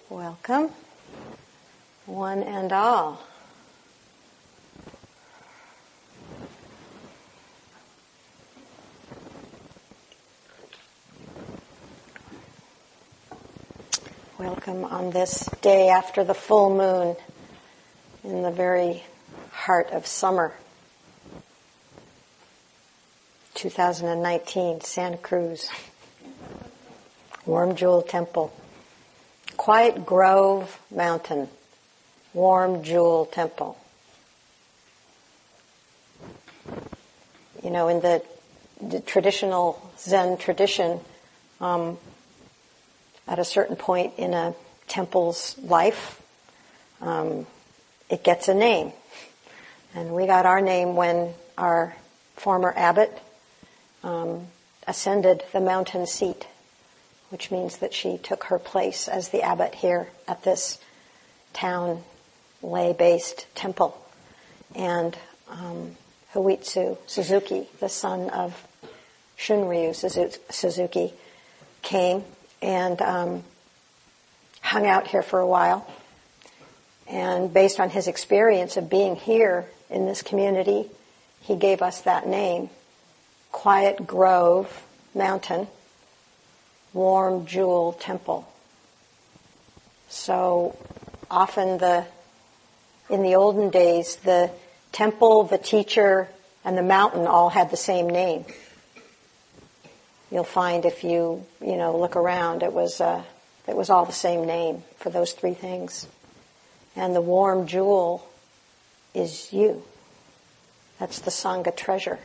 Welcome, one and all. Welcome on this day after the full moon in the very heart of summer. 2019, Santa Cruz. Warm Jewel Temple. Quiet Grove Mountain. Warm Jewel Temple. You know, in the traditional Zen tradition, at a certain point in a temple's life, it gets a name. And we got our name when our former abbot ascended the mountain seat, which means that she took her place as the abbot here at this town lay-based temple. And Huitsu Suzuki, the son of Shunryu Suzuki, came and hung out here for a while. And based on his experience of being here in this community, he gave us that name, Quiet Grove Mountain, Warm Jewel Temple. So often in the olden days, the temple, the teacher, and the mountain all had the same name. You'll find if you look around, it was all the same name for those three things. And the warm jewel is you. That's the Sangha treasure.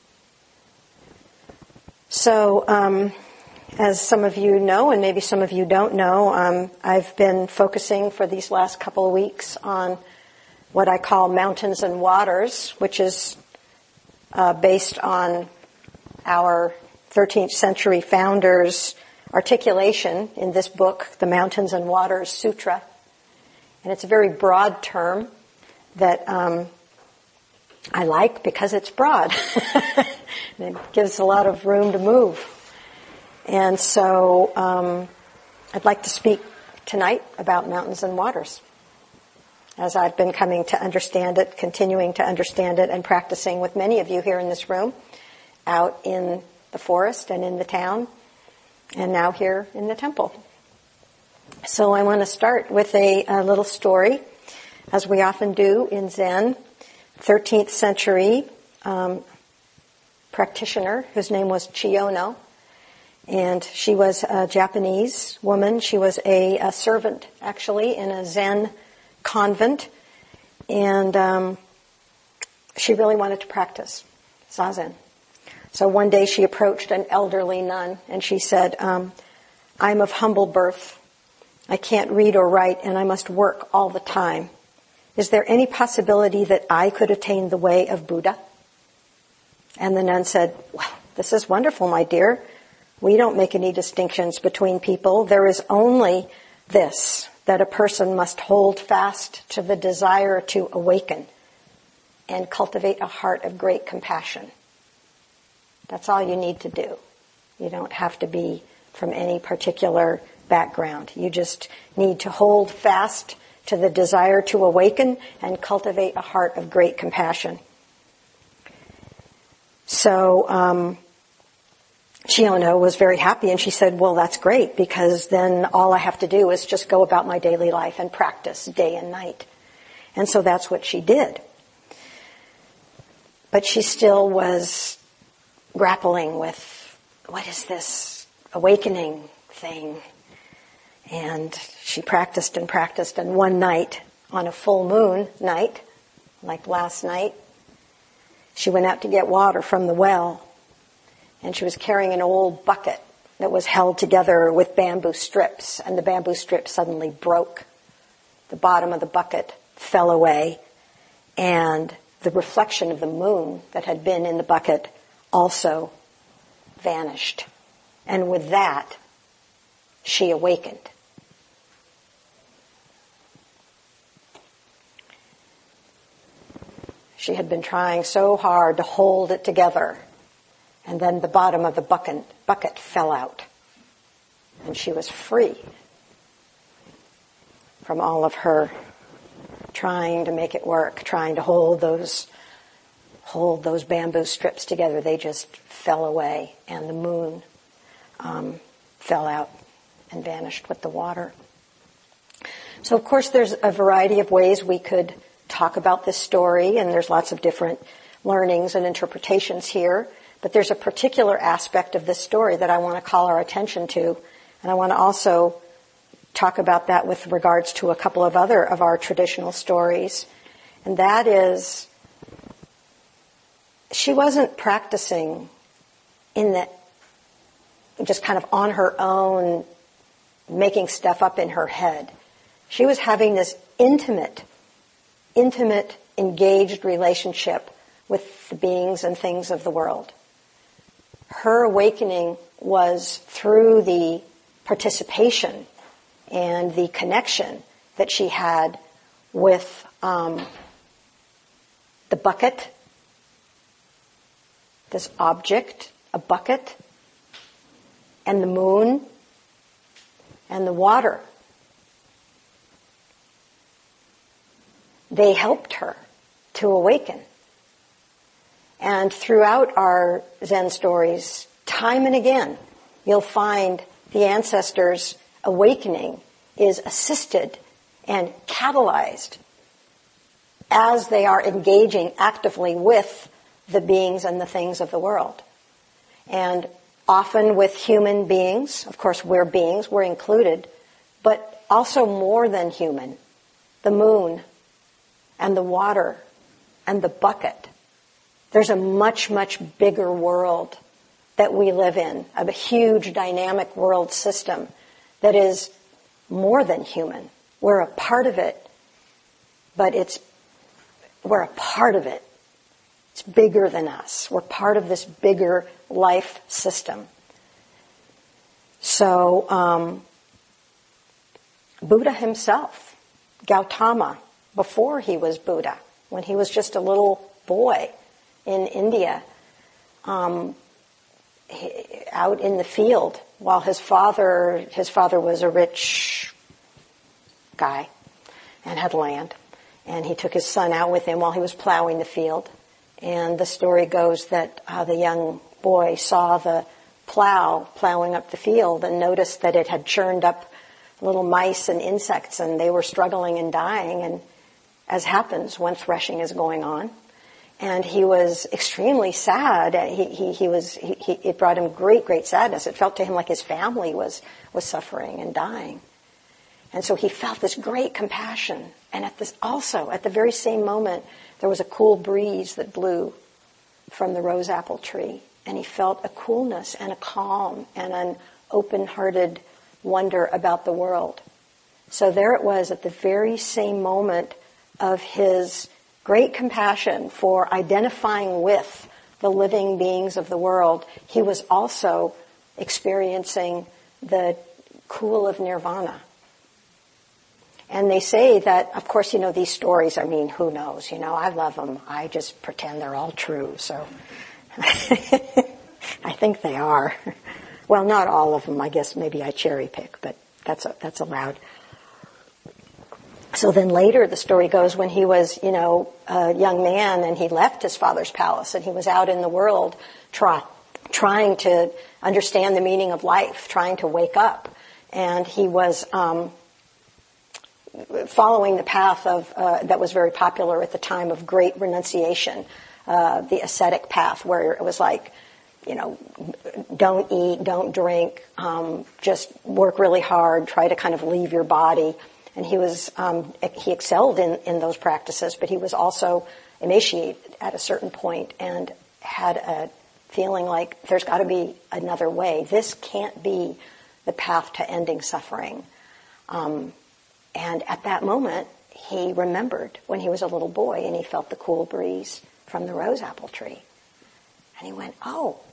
So, as some of you know, and maybe some of you don't know, I've been focusing for these last couple of weeks on what I call Mountains and Waters, which is based on our 13th century founder's articulation in this book, the Mountains and Waters Sutra. And it's a very broad term that I like because it's broad. And it gives a lot of room to move. And so I'd like to speak tonight about mountains and waters, as I've been coming to understand it, continuing to understand it, and practicing with many of you here in this room, out in the forest and in the town, and now here in the temple. So I want to start with a little story, as we often do in Zen. 13th century practitioner whose name was Chiyono, and she was a Japanese woman. She was a servant, actually, in a Zen convent, and she really wanted to practice Zazen. So one day she approached an elderly nun, and she said, I'm of humble birth. I can't read or write, and I must work all the time. Is there any possibility that I could attain the way of Buddha? And the nun said, well, this is wonderful, my dear. We don't make any distinctions between people. There is only this, that a person must hold fast to the desire to awaken and cultivate a heart of great compassion. That's all you need to do. You don't have to be from any particular background. You just need to hold fast to the desire to awaken and cultivate a heart of great compassion. So Chiyono was very happy, and she said, well, that's great, because then all I have to do is just go about my daily life and practice day and night. And so that's what she did. But she still was grappling with, what is this awakening thing? And she practiced, and one night, on a full moon night, like last night, she went out to get water from the well, and she was carrying an old bucket that was held together with bamboo strips, and the bamboo strips suddenly broke. The bottom of the bucket fell away, and the reflection of the moon that had been in the bucket also vanished. And with that, she awakened. She had been trying so hard to hold it together, and then the bottom of the bucket fell out, and she was free. from all of her trying to make it work, trying to hold those bamboo strips together. They just fell away, and the moon fell out and vanished with the water. So, of course, there's a variety of ways we could talk about this story, and there's lots of different learnings and interpretations here. But there's a particular aspect of this story that I want to call our attention to, and I want to also talk about that with regards to a couple of other of our traditional stories. And that is, she wasn't practicing in that just kind of on her own, making stuff up in her head. She was having this intimate, engaged relationship with the beings and things of the world. Her awakening was through the participation and the connection that she had with the bucket, this object, a bucket, and the moon, and the water. They helped her to awaken. And throughout our Zen stories, time and again, you'll find the ancestors' awakening is assisted and catalyzed as they are engaging actively with the beings and the things of the world. And often with human beings, of course we're beings, we're included, but also more than human, the moon and the water and the bucket. There's a much, much bigger world that we live in, a huge dynamic world system that is more than human. We're a part of it, but we're a part of it. It's bigger than us. We're part of this bigger life system. So, Buddha himself, Gautama, before he was Buddha, when he was just a little boy in India, out in the field, while his father was a rich guy and had land, and he took his son out with him while he was plowing the field. And the story goes that the young boy saw the plowing up the field and noticed that it had churned up little mice and insects, and they were struggling and dying, and as happens when threshing is going on. And he was extremely sad. It brought him great sadness. It felt to him like his family was suffering and dying. And so he felt this great compassion. And at the very same moment, there was a cool breeze that blew from the rose apple tree. And he felt a coolness and a calm and an open-hearted wonder about the world. So there it was at the very same moment of his great compassion for identifying with the living beings of the world. He was also experiencing the cool of nirvana. And they say that, of course, these stories, who knows? I love them. I just pretend they're all true. So I think they are. Well, not all of them. I guess maybe I cherry pick, but that's allowed. So then later the story goes when he was, a young man and he left his father's palace and he was out in the world trying to understand the meaning of life, trying to wake up. And he was following the path of that was very popular at the time of great renunciation, the ascetic path, where it was like, don't eat, don't drink, just work really hard, try to kind of leave your body. And he excelled in those practices, but he was also emaciated at a certain point and had a feeling like there's got to be another way. This can't be the path to ending suffering. And at that moment, he remembered when he was a little boy and he felt the cool breeze from the rose apple tree. And he went,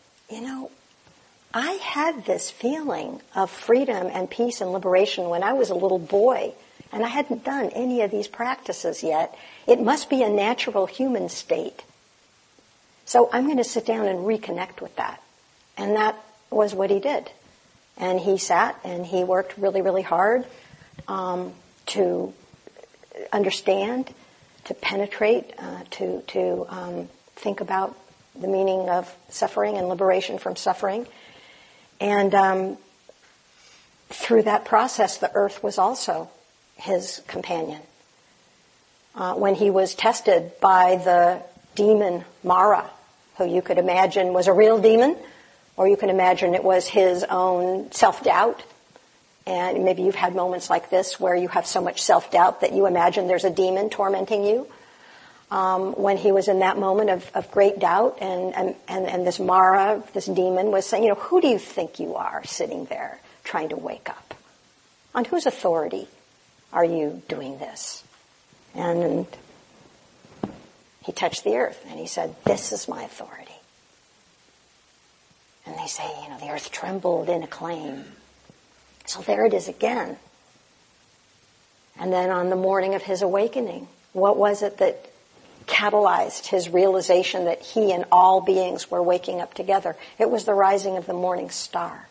I had this feeling of freedom and peace and liberation when I was a little boy, and I hadn't done any of these practices yet. It must be a natural human state. So I'm going to sit down and reconnect with that. And that was what he did. And he sat and he worked really, really hard to understand, to penetrate, to think about the meaning of suffering and liberation from suffering. And through that process, the earth was also his companion. When he was tested by the demon Mara, who you could imagine was a real demon, or you can imagine it was his own self-doubt. And maybe you've had moments like this where you have so much self-doubt that you imagine there's a demon tormenting you. When he was in that moment of great doubt, and this Mara, this demon, was saying, who do you think you are sitting there trying to wake up? On whose authority are you doing this? And he touched the earth and he said, this is my authority. And they say, the earth trembled in acclaim. So there it is again. And then on the morning of his awakening, what was it that catalyzed his realization that he and all beings were waking up together? It was the rising of the morning star.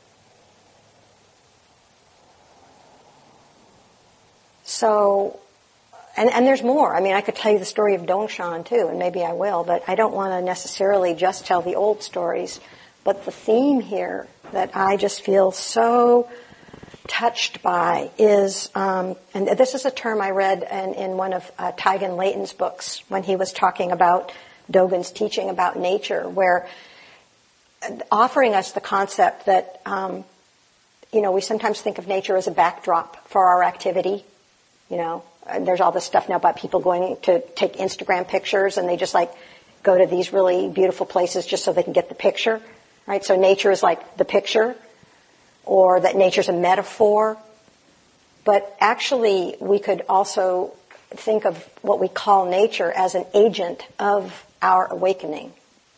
So, and there's more. I mean, I could tell you the story of Dongshan too, and maybe I will, but I don't want to necessarily just tell the old stories. But the theme here that I just feel so touched by is, and this is a term I read in one of Taigen Leighton's books when he was talking about Dogen's teaching about nature, where offering us the concept that, we sometimes think of nature as a backdrop for our activity. And there's all this stuff now about people going to take Instagram pictures, and they just go to these really beautiful places just so they can get the picture, right? So nature is like the picture, or that nature's a metaphor. But actually, we could also think of what we call nature as an agent of our awakening.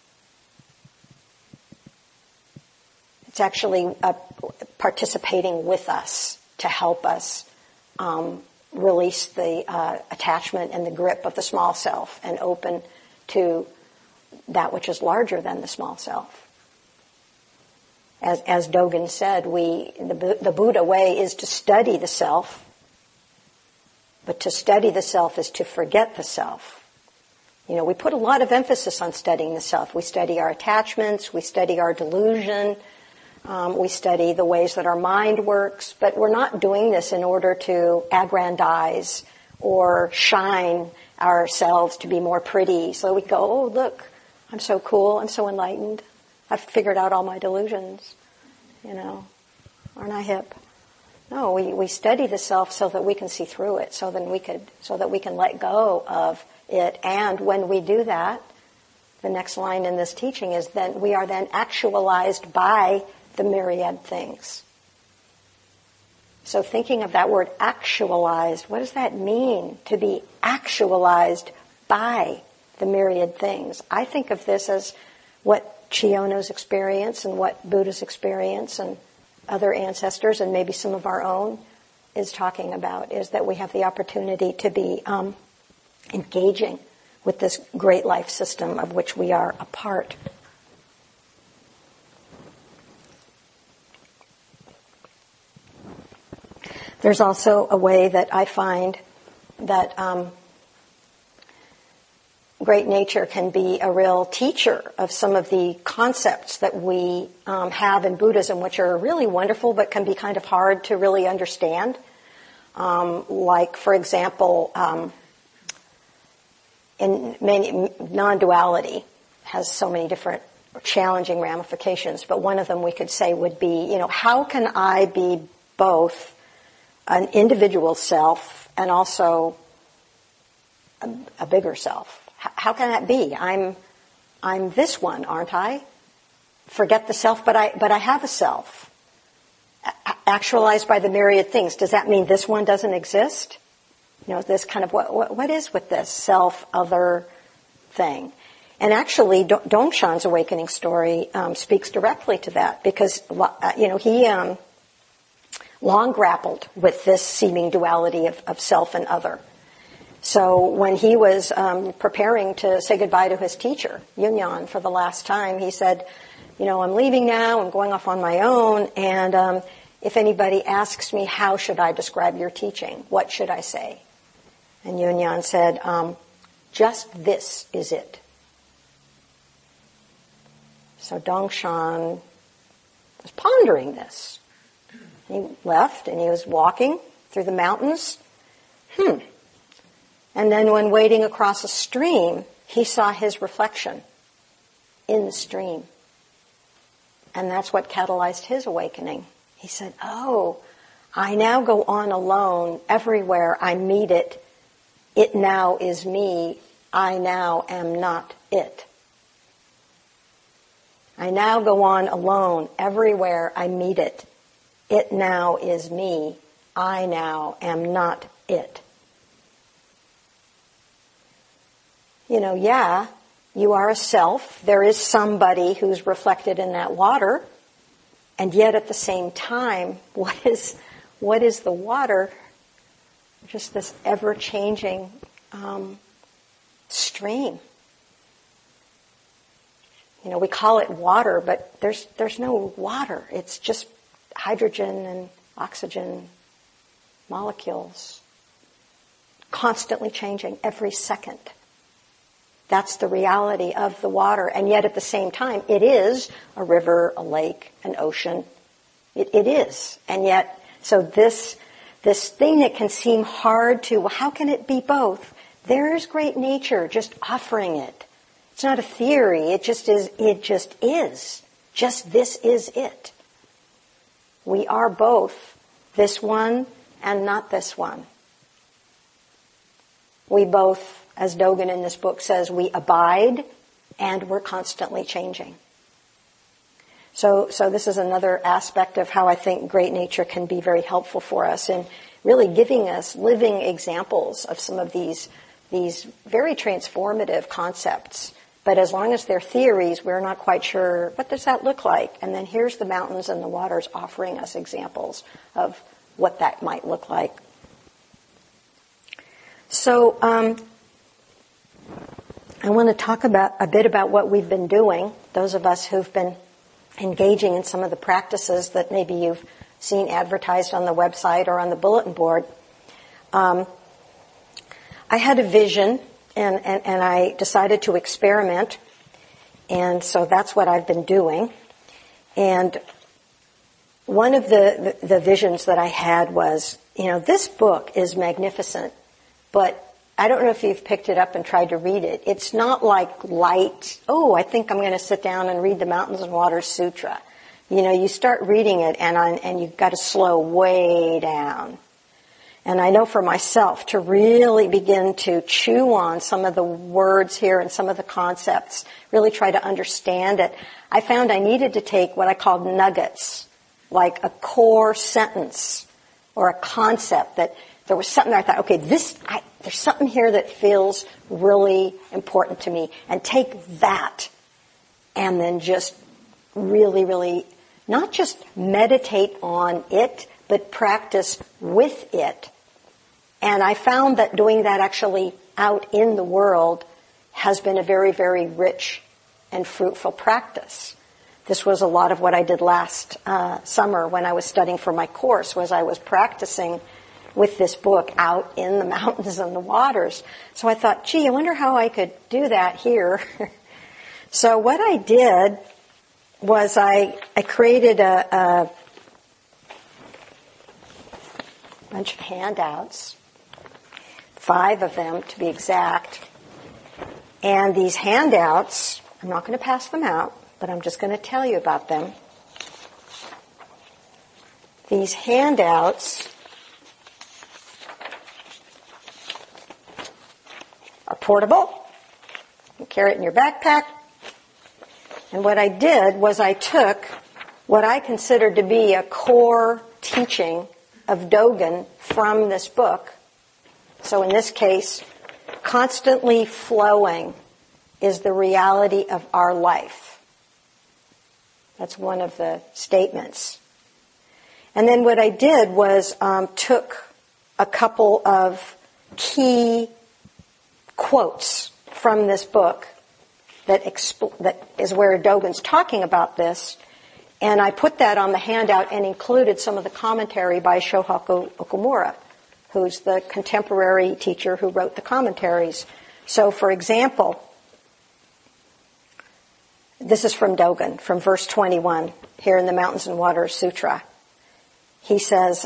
It's actually participating with us to help us release the attachment and the grip of the small self and open to that which is larger than the small self. As Dogen said, the Buddha way is to study the self, but to study the self is to forget the self. We put a lot of emphasis on studying the self. We study our attachments, we study our delusion, we study the ways that our mind works, but we're not doing this in order to aggrandize or shine ourselves to be more pretty. So we go, oh, look, I'm so cool, I'm so enlightened. I've figured out all my delusions, aren't I hip? No, we study the self so that we can see through it, so that we can let go of it. And when we do that, the next line in this teaching is then we are then actualized by the myriad things. So thinking of that word actualized, what does that mean to be actualized by the myriad things? I think of this as what Chiono's experience and what Buddha's experience and other ancestors and maybe some of our own is talking about, is that we have the opportunity to be engaging with this great life system of which we are a part. There's also a way that I find that great nature can be a real teacher of some of the concepts that we have in Buddhism, which are really wonderful but can be kind of hard to really understand. Like, for example, in non-duality has so many different challenging ramifications, but one of them we could say would be, how can I be both an individual self and also a bigger self? How can that be? I'm this one, aren't I? Forget the self, but I have a self. Actualized by the myriad things. Does that mean this one doesn't exist? This kind of what is with this self-other thing? And actually, Dongshan's awakening story speaks directly to that, because he long grappled with this seeming duality of self and other. So when he was preparing to say goodbye to his teacher, Yunyan, for the last time, he said, I'm leaving now, I'm going off on my own, and if anybody asks me, how should I describe your teaching? What should I say? And Yunyan said, just this is it. So Dongshan was pondering this. He left and he was walking through the mountains. And then when wading across a stream, he saw his reflection in the stream. And that's what catalyzed his awakening. He said, oh, I now go on alone everywhere I meet it. It now is me. I now am not it. I now go on alone everywhere I meet it. It now is me. I now am not it. Yeah, you are a self. There is somebody who's reflected in that water. And yet at the same time, what is the water? Just this ever-changing stream. We call it water, but there's no water. It's just hydrogen and oxygen molecules, constantly changing every second. That's the reality of the water. And yet at the same time, it is a river, a lake, an ocean. It is. And yet, so this thing that can seem hard to, well, how can it be both? There's great nature just offering it. It's not a theory. It just is. It just is. Just this is it. We are both this one and not this one. We both, as Dogen in this book says, we abide and we're constantly changing. So this is another aspect of how I think great nature can be very helpful for us in really giving us living examples of some of these very transformative concepts. But as long as they're theories, we're not quite sure, what does that look like? And then here's the mountains and the waters offering us examples of what that might look like. So I want to talk a bit about what we've been doing, those of us who've been engaging in some of the practices that maybe you've seen advertised on the website or on the bulletin board. I had a vision, and I decided to experiment, and so that's what I've been doing. And one of the visions that I had was, this book is magnificent, but I don't know if you've picked it up and tried to read it. It's not like light, I think I'm going to sit down and read the Mountains and Waters Sutra. You start reading it and you've got to slow way down. And I know for myself to really begin to chew on some of the words here and some of the concepts, really try to understand it, I found I needed to take what I called nuggets, like a core sentence or a concept that there was something that I thought, okay, there's something here that feels really important to me, and take that and then just really, really not just meditate on it, but practice with it. And I found that doing that actually out in the world has been a very, very rich and fruitful practice. This was a lot of what I did last summer when I was studying for my course, was I was practicing with this book out in the mountains and the waters. So I thought, I wonder how I could do that here. So what I did was I created a bunch of handouts, 5 of them to be exact. And these handouts, I'm not going to pass them out, but I'm just going to tell you about them. These handouts are portable. You carry it in your backpack. And what I did was I took what I considered to be a core teaching of Dogen from this book. So in this case, constantly flowing is the reality of our life. That's one of the statements. And then what I did was took a couple of key quotes from this book that is where Dogen's talking about this, And I put that on the handout and included some of the commentary by Shohaku Okumura, who's the contemporary teacher who wrote the commentaries. So, for example, this is from Dogen, from verse 21, here in the Mountains and Waters Sutra. He says,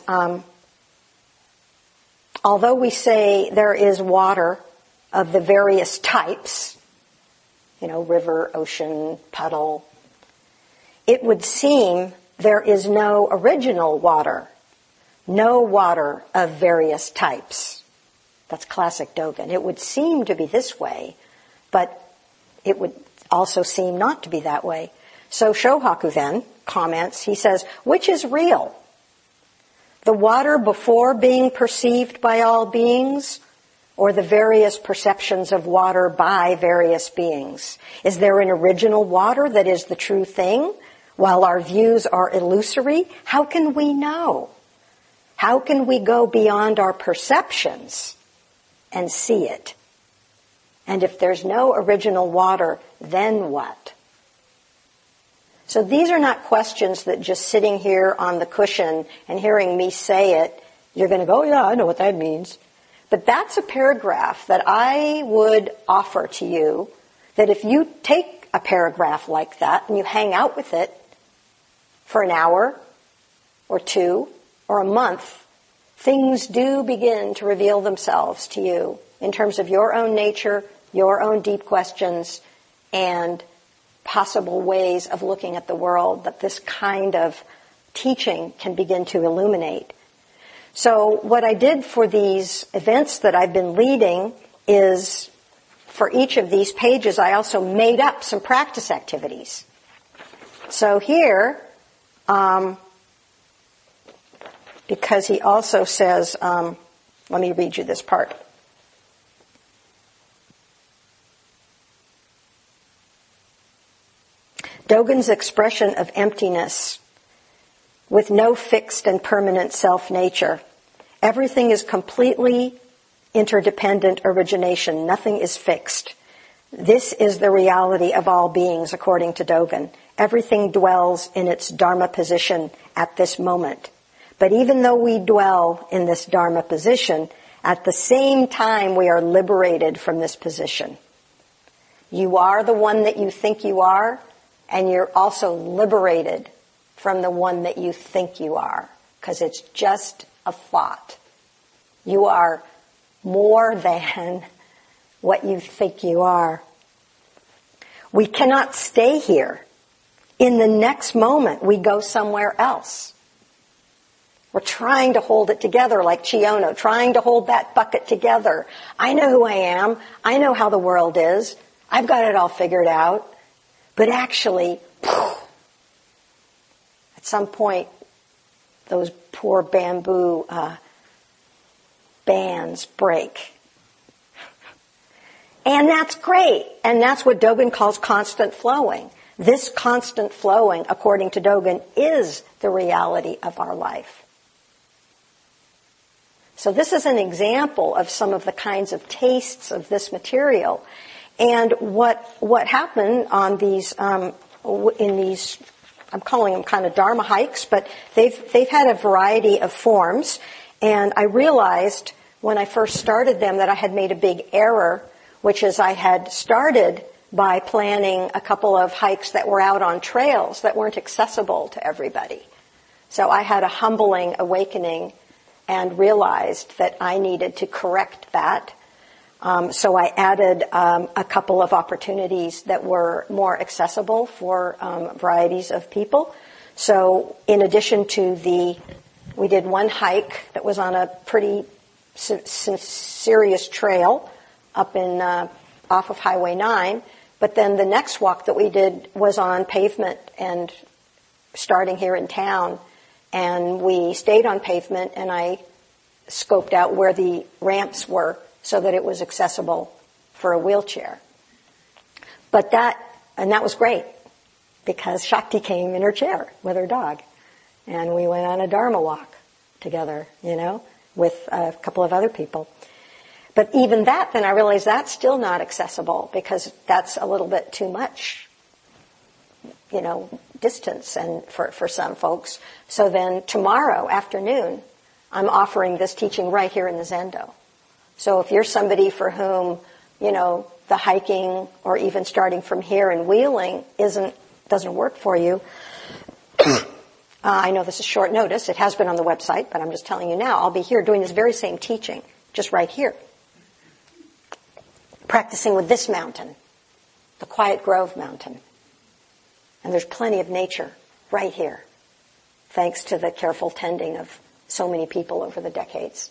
although we say there is water of the various types, river, ocean, puddle, it would seem there is no original water, no water of various types. That's classic Dogen. It would seem to be this way, but it would also seem not to be that way. So Shohaku then comments, he says, which is real? The water before being perceived by all beings, or the various perceptions of water by various beings? Is there an original water that is the true thing, while our views are illusory? How can we know? How can we go beyond our perceptions and see it? And if there's no original water, then what? So these are not questions that just sitting here on the cushion and hearing me say it, you're going to go, yeah, I know what that means. But that's a paragraph that I would offer to you, that if you take a paragraph like that and you hang out with it for an hour or two or a month, things do begin to reveal themselves to you in terms of your own nature, your own deep questions, and possible ways of looking at the world that this kind of teaching can begin to illuminate. So what I did for these events that I've been leading is, for each of these pages, I also made up some practice activities. So here, because he also says, let me read you this part. Dogen's expression of emptiness with no fixed and permanent self-nature. Everything is completely interdependent origination. Nothing is fixed. This is the reality of all beings, according to Dogen. Everything dwells in its Dharma position at this moment. But even though we dwell in this Dharma position, at the same time we are liberated from this position. You are the one that you think you are, and you're also liberated from the one that you think you are, because it's just a thought. You are more than what you think you are. We cannot stay here. In the next moment, we go somewhere else. We're trying to hold it together like Chiyono, trying to hold that bucket together. I know who I am. I know how the world is. I've got it all figured out. But actually, at some point, those poor bamboo bands break. And that's great. And that's what Dogen calls constant flowing. This constant flowing, according to Dogen, is the reality of our life. So this is an example of some of the kinds of tastes of this material. And what happened on these, in these, I'm calling them kind of Dharma hikes, but they've had a variety of forms. And I realized when I first started them that I had made a big error, which is I had started by planning a couple of hikes that were out on trails that weren't accessible to everybody. So I had a humbling awakening and realized that I needed to correct that. So I added a couple of opportunities that were more accessible for varieties of people. So in addition to we did one hike that was on a pretty serious trail up in off of Highway 9, but then the next walk that we did was on pavement and starting here in town, and we stayed on pavement, and I scoped out where the ramps were so that it was accessible for a wheelchair. But that was great, because Shakti came in her chair with her dog, and we went on a Dharma walk together, with a couple of other people. But even that, then I realized that's still not accessible, because that's a little bit too much, distance and for some folks. So then tomorrow afternoon, I'm offering this teaching right here in the Zendo. So if you're somebody for whom, the hiking or even starting from here and wheeling doesn't work for you, I know this is short notice. It has been on the website, but I'm just telling you now. I'll be here doing this very same teaching, just right here. Practicing with this mountain, the Quiet Grove Mountain. And there's plenty of nature right here, thanks to the careful tending of so many people over the decades.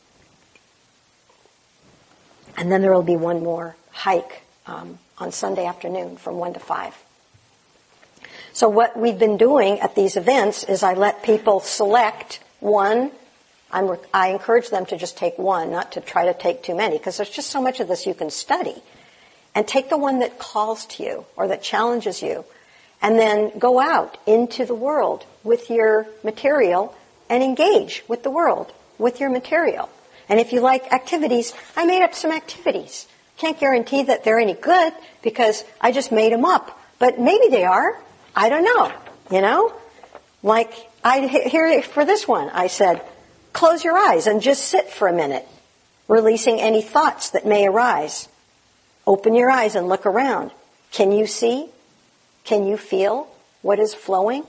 And then there will be one more hike on Sunday afternoon from 1 to 5. So what we've been doing at these events is I let people select one. I encourage them to just take one, not to try to take too many, because there's just so much of this you can study. And take the one that calls to you or that challenges you, and then go out into the world with your material and engage with the world with your material. And if you like activities, I made up some activities. Can't guarantee that they're any good because I just made them up. But maybe they are. I don't know. Like here for this one, I said, close your eyes and just sit for a minute, releasing any thoughts that may arise. Open your eyes and look around. Can you see? Can you feel what is flowing?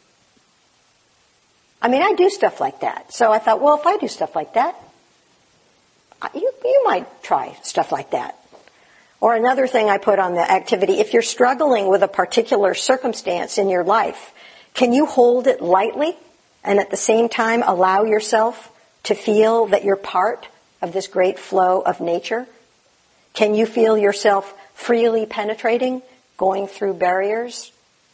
I mean, I do stuff like that. So I thought, well, if I do stuff like that, you might try stuff like that. Or another thing I put on the activity, if you're struggling with a particular circumstance in your life, can you hold it lightly and at the same time allow yourself to feel that you're part of this great flow of nature? Can you feel yourself freely penetrating, going through barriers?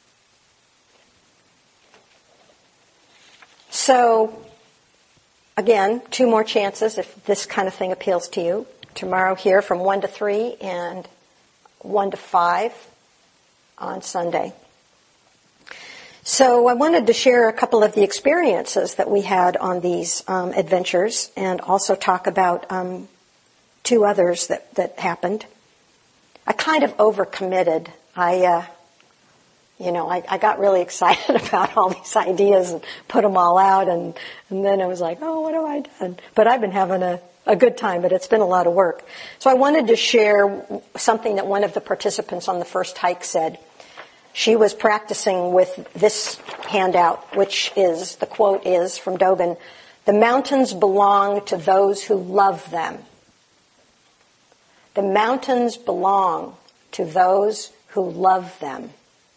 So, again, 2 more chances if this kind of thing appeals to you. Tomorrow here from 1 to 3 and 1 to 5 on Sunday. So I wanted to share a couple of the experiences that we had on these adventures and also talk about 2 others that happened. I kind of overcommitted. I got really excited about all these ideas and put them all out, and then I was like, oh, what have I done? But I've been having a good time, but it's been a lot of work. So I wanted to share something that one of the participants on the first hike said. She was practicing with this handout, which is, the quote is from Dogen, "The mountains belong to those who love them." The mountains belong to those who love them.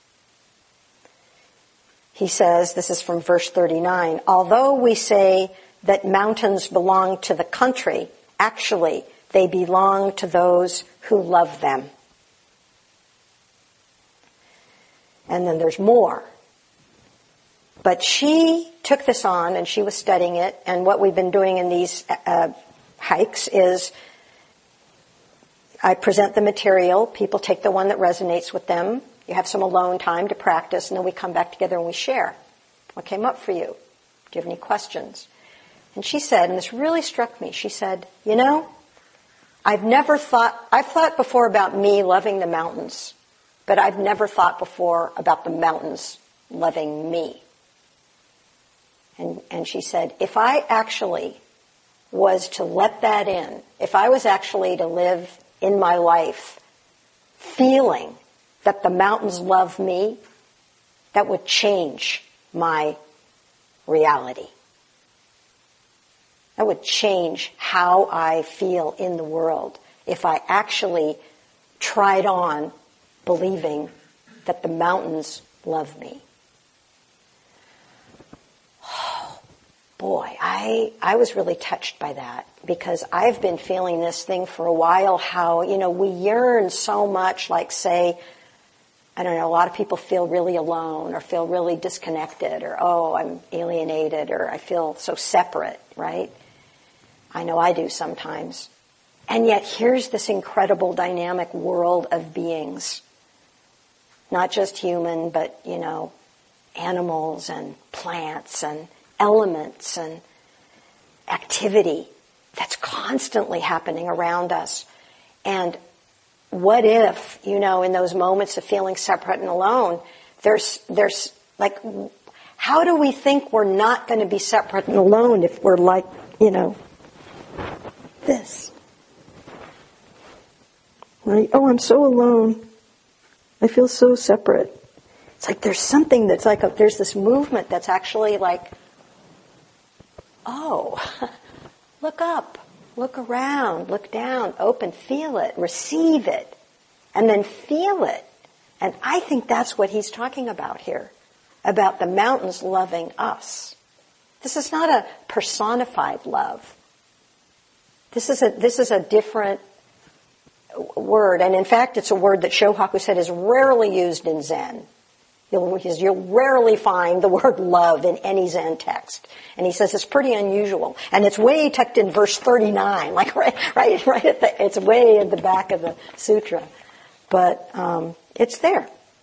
He says, this is from verse 39, although we say that mountains belong to the country, actually they belong to those who love them. And then there's more. But she took this on and she was studying it, and what we've been doing in these hikes is I present the material, people take the one that resonates with them, you have some alone time to practice, and then we come back together and we share. What came up for you? Do you have any questions? And she said, and this really struck me, she said, I've thought before about me loving the mountains, but I've never thought before about the mountains loving me. And she said, if I actually was to let that in, if I was actually to live in my life feeling that the mountains love me, that would change my reality. That would change how I feel in the world if I actually tried on believing that the mountains love me. Oh, boy, I was really touched by that because I've been feeling this thing for a while, how, we yearn so much, like, say, I don't know, a lot of people feel really alone or feel really disconnected or, oh, I'm alienated or I feel so separate, right? I know I do sometimes. And yet here's this incredible dynamic world of beings. Not just human, but, animals and plants and elements and activity that's constantly happening around us. And what if, in those moments of feeling separate and alone, there's Like, how do we think we're not going to be separate and alone if we're like, this? Right? Oh, I'm so alone. I feel so separate. It's like there's something that's like, there's this movement that's actually like, oh, look up, look around, look down, open, feel it, receive it, and then feel it. And I think that's what he's talking about here, about the mountains loving us. This is not a personified love. This is a different word, and in fact, it's a word that Shohaku said is rarely used in Zen. You'll rarely find the word love in any Zen text. And he says it's pretty unusual. And it's way tucked in verse 39, like right at it's way in the back of the sutra. But, it's there.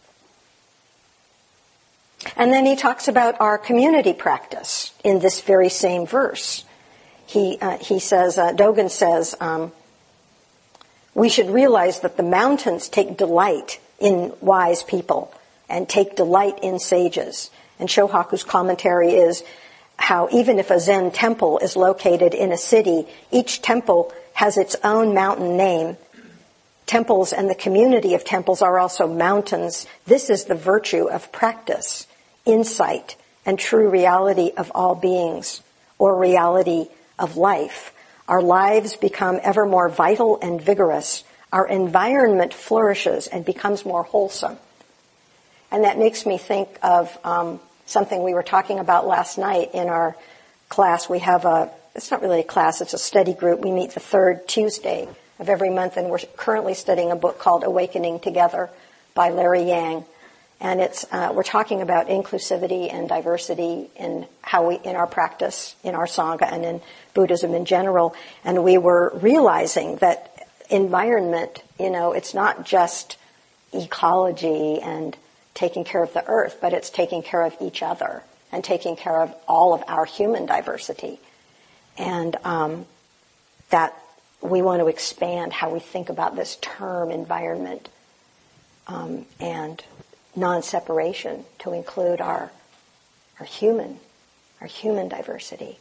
And then he talks about our community practice in this very same verse. He says, Dogen says, we should realize that the mountains take delight in wise people and take delight in sages. And Shohaku's commentary is how even if a Zen temple is located in a city, each temple has its own mountain name. Temples and the community of temples are also mountains. This is the virtue of practice, insight, and true reality of all beings, or reality of life. Our lives become ever more vital and vigorous. Our environment flourishes and becomes more wholesome. And that makes me think of something we were talking about last night in our class. We have it's not really a class, it's a study group. We meet the third Tuesday of every month, and we're currently studying a book called Awakening Together by Larry Yang. And we're talking about inclusivity and diversity in in our practice, in our Sangha, and in Buddhism in general. And we were realizing that environment, it's not just ecology and taking care of the earth, but it's taking care of each other and taking care of all of our human diversity. And that we want to expand how we think about this term environment and non-separation to include our human diversity.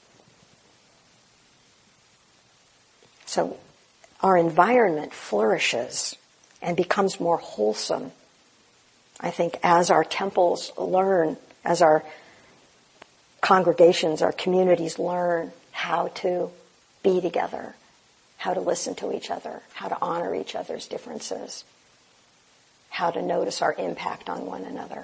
So our environment flourishes and becomes more wholesome, I think, as our temples learn, as our congregations, our communities learn how to be together, how to listen to each other, how to honor each other's differences, how to notice our impact on one another.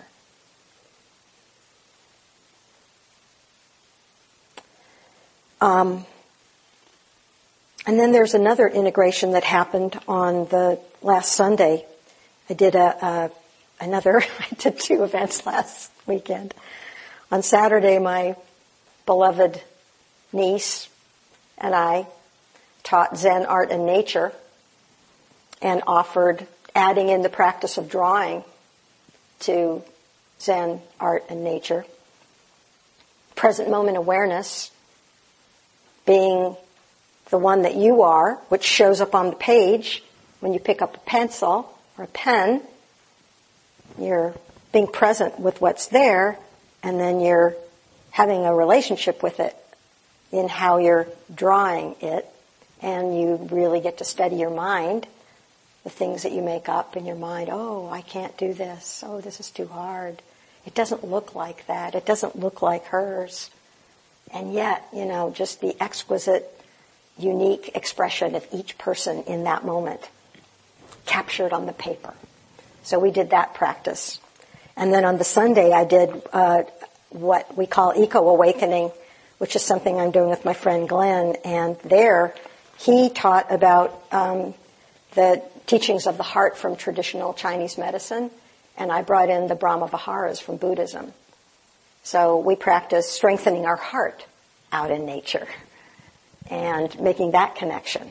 And then there's another integration that happened on the last Sunday. I did I did 2 events last weekend. On Saturday, my beloved niece and I taught Zen art and nature and offered adding in the practice of drawing to Zen art and nature. Present moment awareness being the one that you are, which shows up on the page when you pick up a pencil or a pen. You're being present with what's there, and then you're having a relationship with it in how you're drawing it, and you really get to study your mind, the things that you make up in your mind. Oh, I can't do this. Oh, this is too hard. It doesn't look like that. It doesn't look like hers. And yet, just the exquisite, unique expression of each person in that moment captured on the paper. So we did that practice. And then on the Sunday, I did what we call eco-awakening, which is something I'm doing with my friend Glenn. And there, he taught about the teachings of the heart from traditional Chinese medicine, and I brought in the Brahma Viharas from Buddhism. So we practice strengthening our heart out in nature and making that connection.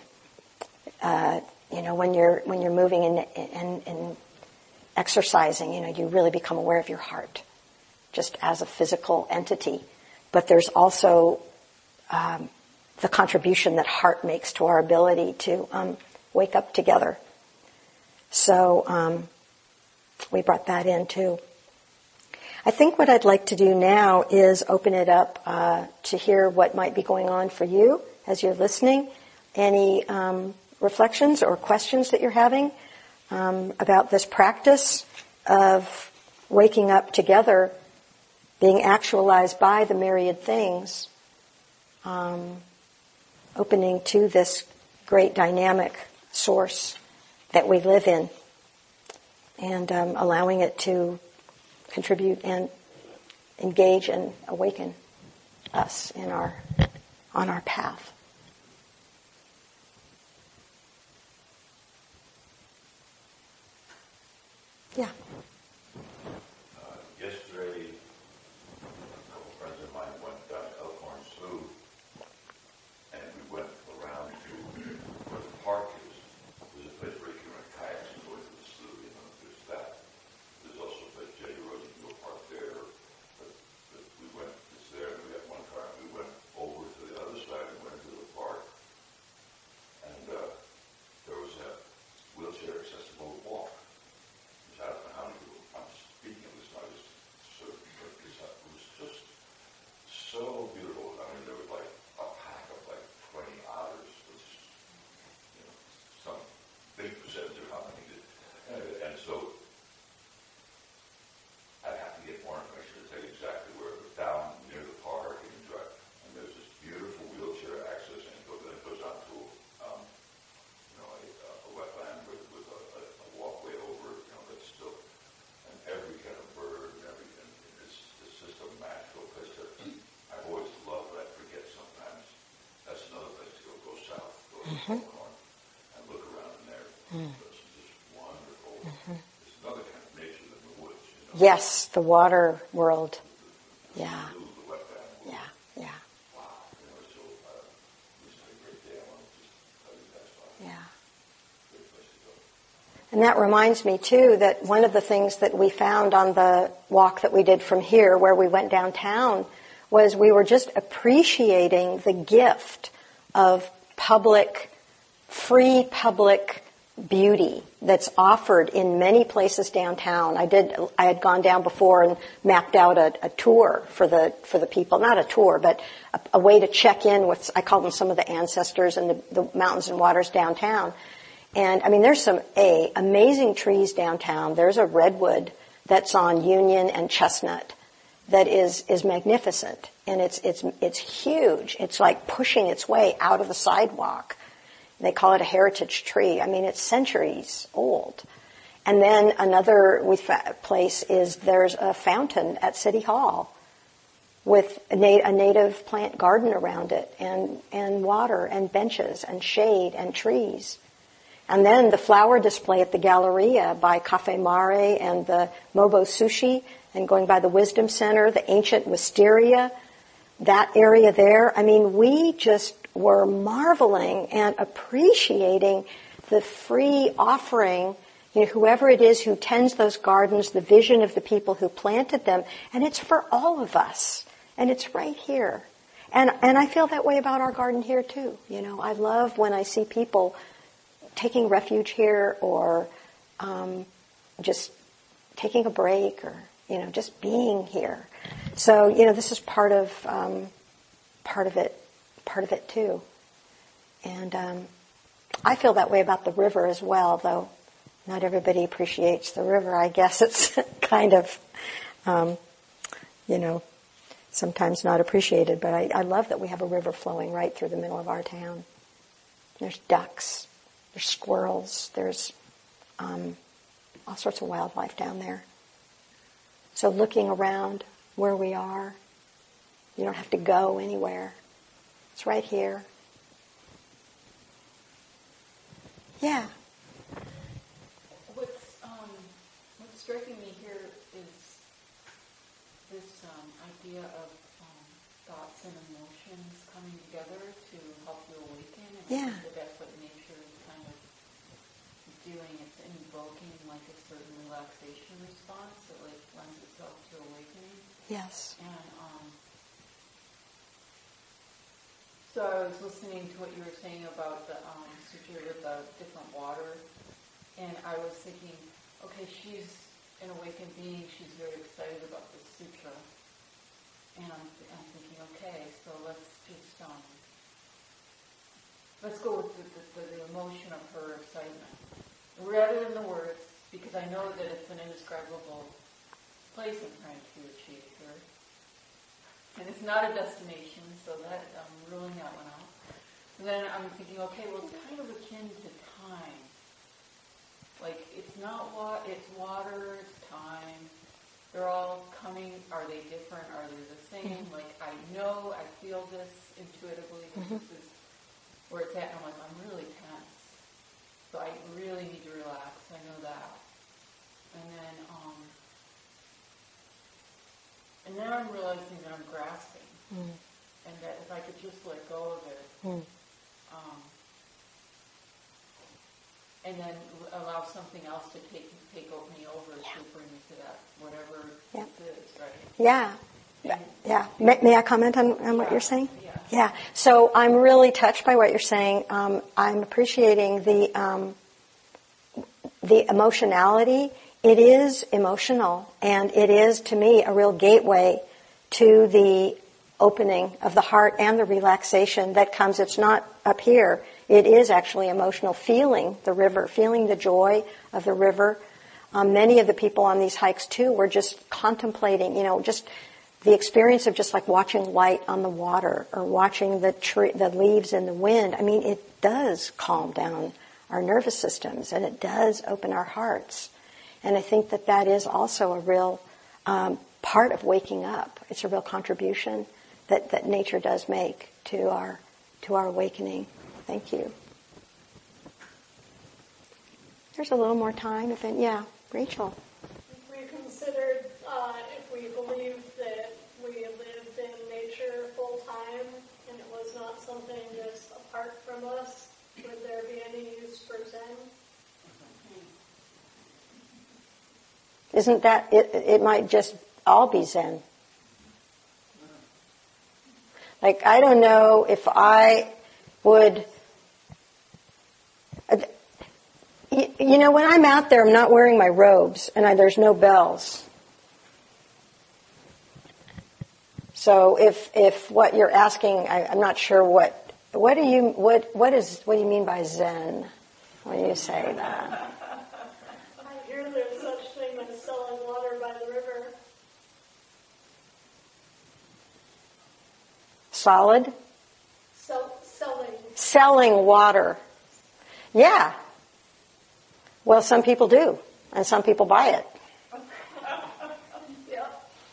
When you're moving and exercising, you really become aware of your heart, just as a physical entity. But there's also the contribution that heart makes to our ability to wake up together. So we brought that in too. I think what I'd like to do now is open it up to hear what might be going on for you as you're listening. Any reflections or questions that you're having about this practice of waking up together, being actualized by the myriad things, opening to this great dynamic source that we live in, and allowing it to contribute and engage and awaken us on our path. Yeah. Yesterday, a couple friends of mine went down to Elkhorn Slough, and we went around to where the park is. There's a place where you can rent kayaks and go into the slough, there's that. There's also a place, Jetty Road, you can go park there. But we went, it's there, and we had one car, and we went over to the other side and went into the park. And there was a wheelchair accessible walk. I don't know how many people I'm speaking of this, I just sort of looked this up. It was just so beautiful. I mean, there was like a pack of like 20 otters, which, some big percentage of how many did. And so I'd have to get more information to tell you exactly where it was, down near the park, and you drive. And there's this beautiful wheelchair access, and it goes out to a wetland with a walkway over it, that's still, and every kind of bird and everything. It's just a magical place to, I've always loved, but I forget sometimes. That's another place to go south, go to Elkhorn, and look around in there. It's just wonderful. It's another kind of nature than the woods, Yes, the water world. Yeah. The wetland world. Yeah. Wow. So we just had a great day. I want to just tell you guys about it. Yeah. Great place to go. And that reminds me, too, that one of the things that we found on the walk that we did from here, where we went downtown, was we were just appreciating the gift of free public beauty that's offered in many places downtown. I had gone down before and mapped out a tour for the people, not a tour, but a way to check in with, I call them some of the ancestors and the mountains and waters downtown. And I mean, there's some amazing trees downtown. There's a redwood that's on Union and Chestnut that is magnificent, and it's huge. It's like pushing its way out of the sidewalk. They call it a heritage tree. I mean, it's centuries old. And then another place is there's a fountain at City Hall with a native plant garden around it, and water and benches and shade and trees. And then the flower display at the Galleria by Cafe Mare and the Mobo Sushi, and going by the Wisdom Center, the ancient wisteria, that area there. I mean, we just were marveling and appreciating the free offering, whoever it is who tends those gardens, the vision of the people who planted them, and it's for all of us, and it's right here. And I feel that way about our garden here too. I love when I see people taking refuge here, or just taking a break, or just being here. So this is part of it too. And I feel that way about the river as well, though not everybody appreciates the river. I guess it's kind of sometimes not appreciated. But I love that we have a river flowing right through the middle of our town. There's ducks. There's squirrels. There's all sorts of wildlife down there. So looking around where we are, you don't have to go anywhere. It's right here. Yeah. What's striking me here is this idea of thoughts and emotions coming together to help you awaken. And Yeah. I think that's what nature is kind of doing. It's invoking like a certain relaxation response that like lends itself to awakening. Yes. And so I was listening to what you were saying about the sutra with the different water, and I was thinking, okay, she's an awakened being, she's very excited about this sutra. And I'm thinking, okay, so let's go with the emotion of her excitement. Rather than the words, because I know that it's an indescribable place I'm trying to achieve here. And it's not a destination, so that I'm ruling that one out. And then I'm thinking, okay, well, it's kind of akin to time. Like, it's not it's water, it's time. They're all coming. Are they different? Are they the same? Like, I know, I feel this intuitively. This is where it's at. And I'm like, I'm really tense. So I really need to relax. I know that. And then I'm realizing that I'm grasping. And that if I could just let go of it, and then allow something else to take me over to bring me to that, whatever it is, right? Yeah. And, yeah. May I comment on what you're saying? Yeah. Yeah. So I'm really touched by what you're saying. I'm appreciating the emotionality. It is emotional, and it is, to me, a real gateway to the opening of the heart and the relaxation that comes. It's not up here. It is actually emotional, feeling the river, feeling the joy of the river. Many of the people on these hikes, too, were just contemplating, just the experience of just like watching light on the water or watching the leaves in the wind. I mean, it does calm down our nervous systems, and it does open our hearts. And I think that is also a real part of waking up. It's a real contribution that nature does make to our awakening. Thank you. There's a little more time. Rachel. If we considered, if we believed that we lived in nature full time and it was not something just apart from us, would there be any use for Zen? Isn't that, it might just all be Zen. Like, I don't know if I would, when I'm out there, I'm not wearing my robes, and there's no bells. So if what you're asking, I'm not sure what do you mean by Zen when you say that? I hear there's such thing as selling water by the river. Solid? Selling water. Yeah. Well, some people do, and some people buy it. Yeah.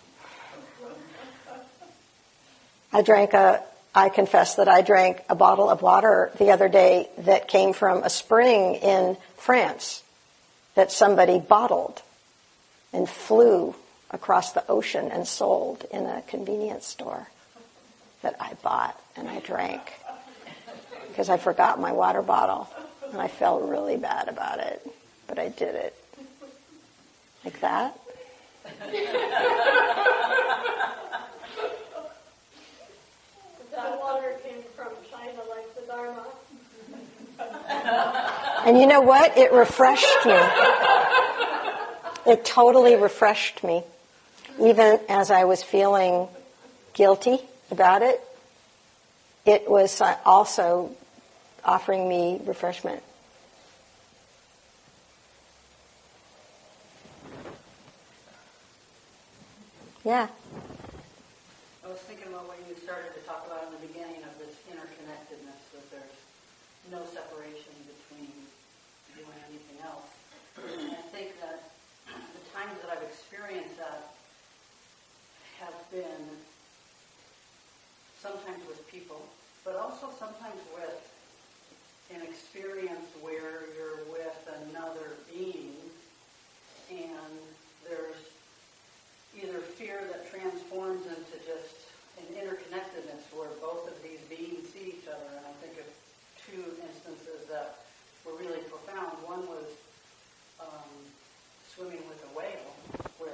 I confess that I drank a bottle of water the other day that came from a spring in France that somebody bottled and flew across the ocean and sold in a convenience store that I bought and I drank because I forgot my water bottle and I felt really bad about it, but I did it. Like that? That water came from China like the Dharma. And you know what? It refreshed me. It totally refreshed me. Even as I was feeling guilty about it, it was also offering me refreshment. Yeah. I was thinking about what you started to talk about in the beginning of this interconnectedness, that there's no separation between you and anything else. And I think that the times that I've experienced that have been sometimes with people, but also sometimes with an experience where you're with another being and there's either fear that transforms into just an interconnectedness where both of these beings see each other. And I think of two instances that were really profound. One was swimming with a whale, where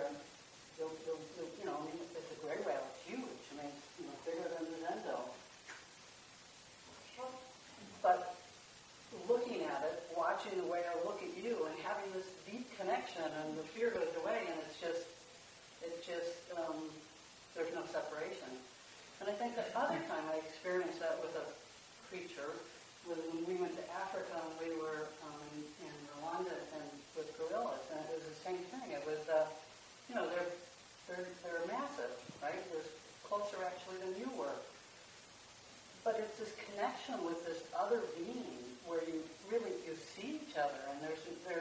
it's a gray whale, it's huge. I mean, it's bigger than the Zenzo. But looking at it, watching the whale look at you, and having this deep connection connection, and the fear goes away, and there's no separation. And I think the other time I experienced that with a creature was when we went to Africa and we were in Rwanda and with gorillas, and it was the same thing. It was, they're massive, right? They're closer actually than you were. But it's this connection with this other being where you see each other, and there's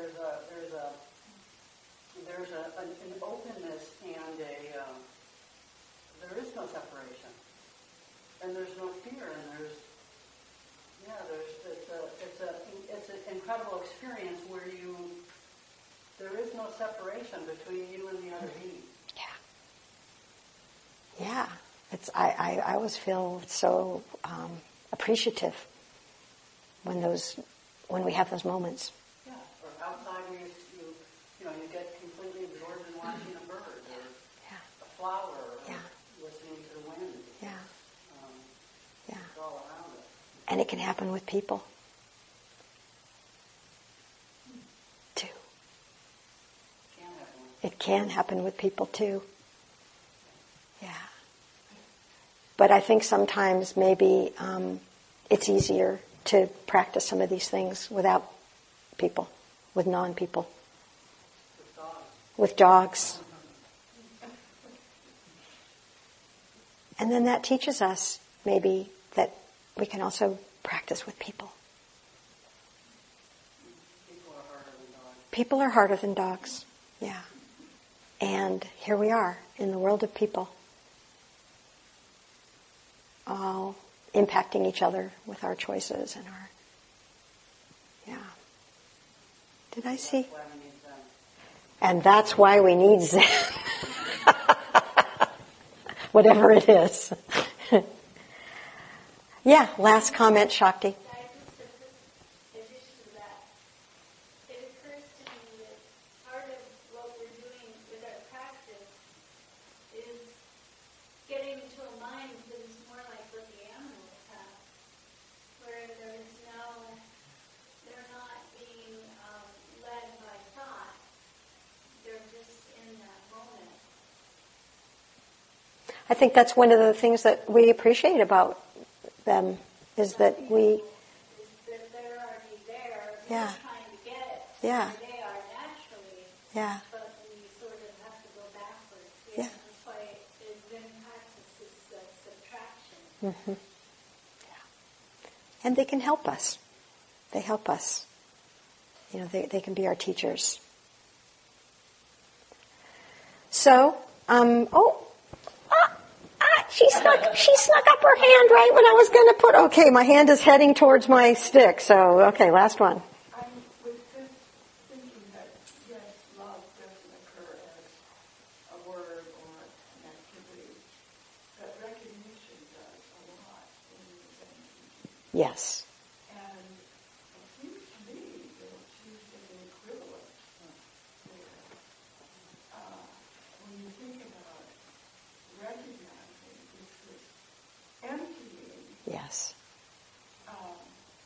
an openness and there is no separation, and there's no fear, and it's an incredible experience where there is no separation between you and the other being. Yeah. I always feel so appreciative when we have those moments. Yeah. Or outside you get completely absorbed in watching a bird or a flower or listening to the wind. Yeah. It's all around us. And it can happen with people too. It can happen with people too. Yeah. But I think sometimes maybe it's easier to practice some of these things without people, with non-people. With dogs. And then that teaches us maybe that we can also practice with people. People are harder than dogs. Yeah. And here we are in the world of people, all impacting each other with our choices and our... Yeah. Did I see? And that's why we need Zen. Whatever it is. Yeah, last comment, Shakti. I think that's one of the things that we appreciate about them, is that we... That they're already there. Yeah. We're trying to get it. Yeah. They are naturally. Yeah. But we sort of have to go backwards. Yeah. That's why Zen practice is the subtraction. Mm-hmm. Yeah. And they can help us. They help us. They can be our teachers. So, she snuck up her hand right when I was going to okay, my hand is heading towards my stick, so, okay, last one. I was just thinking that, yes, love doesn't occur as a word or an activity, but recognition does a lot in the Zen teaching. Yes. And it seems to me that it's used as an equivalent there. When you think about recognizing this emptying Yes. of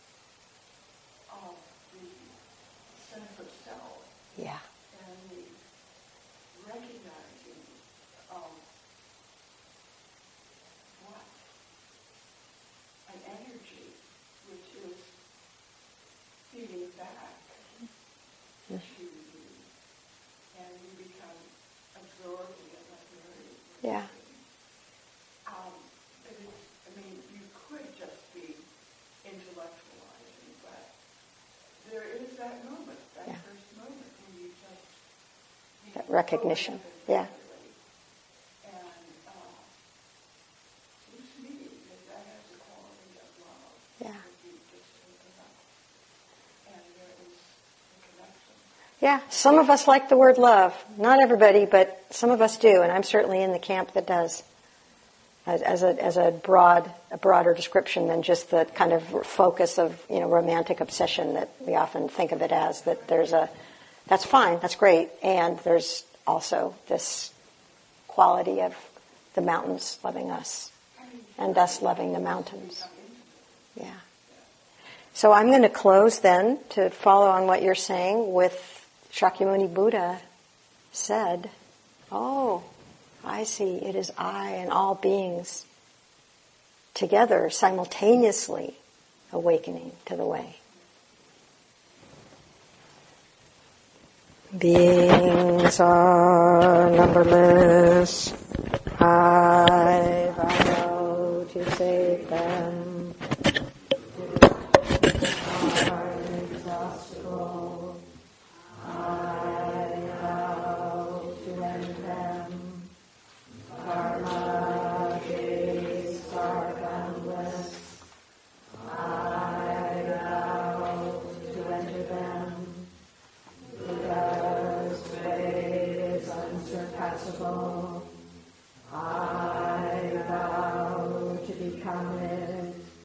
the sense of self Yeah. and the recognizing of what? An energy which is feeding back to you, and you become absorbed in it like Mary. Yeah. You could just be intellectualizing, but there is that moment, that first moment when you just... That recognition, yeah. And it seems to me that has the quality of love. Yeah. If you just open up, and there is a connection. Yeah, some of us like the word love. Not everybody, but some of us do, and I'm certainly in the camp that does. As a broader description than just the kind of focus of romantic obsession that we often think of it as. That that's fine, that's great, and there's also this quality of the mountains loving us, and us loving the mountains. Yeah. So I'm going to close then to follow on what you're saying with Shakyamuni Buddha said, oh, I see, it is I and all beings together, simultaneously awakening to the way. Beings are numberless. I vow to save them.